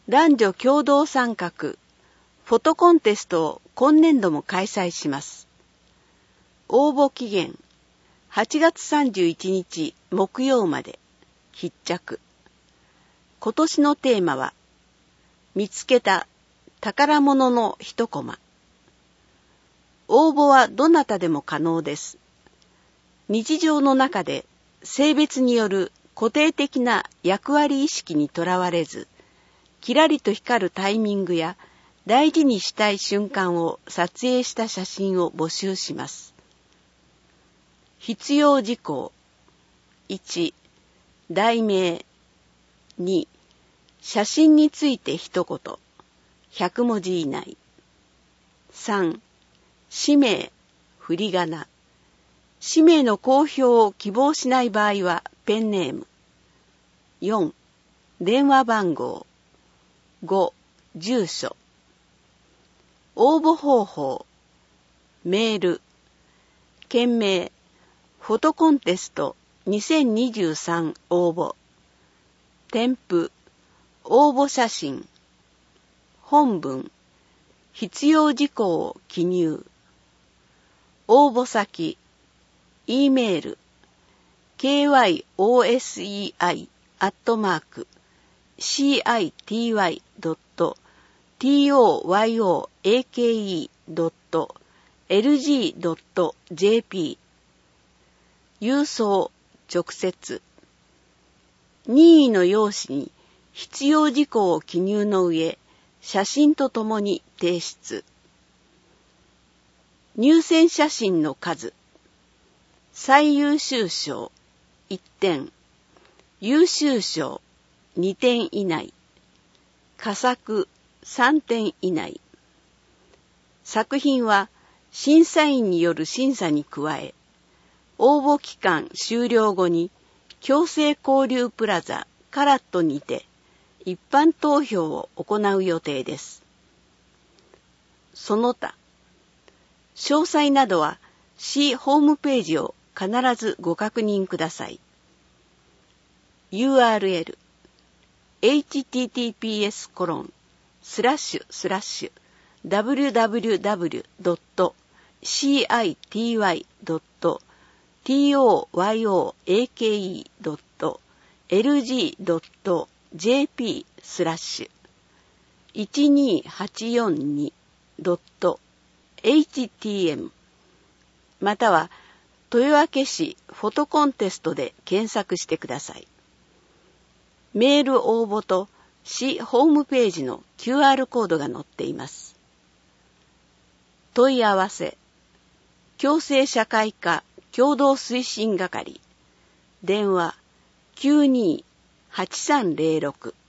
男女共同参画フォトコンテストを今年度も開催します。応募期限8月31日木曜まで。必着。今年のテーマは見つけた宝物の一コマ。応募はどなたでも可能です。日常の中で性別による固定的な役割意識にとらわれず、キラリと光るタイミングや大事にしたい瞬間を撮影した写真を募集します。必要事項。1、題名。2、写真について一言。100文字以内。3、氏名、振り仮名。氏名の公表を希望しない場合はペンネーム。4、電話番号。5、住所。応募方法。メール。件名、フォトコンテスト2023応募。添付、応募写真。本文、必要事項を記入。応募先、E メール、kyosei@city.toyake.lg.jp 郵送、直接。任意の用紙に必要事項を記入の上、写真とともに提出。入選写真の数。最優秀賞1点、優秀賞2点以内、佳作3点以内。作品は審査員による審査に加え、応募期間終了後に共生交流プラザカラットにて一般投票を行う予定です。その他、詳細などは市ホームページを必ずご確認ください。URL https://www.city.toyake.lg.jp/1284.htm または豊明市フォトコンテストで検索してください。メール応募と市ホームページの QR コードが載っています。問い合わせ、共生社会科共同推進係、電話 92-8306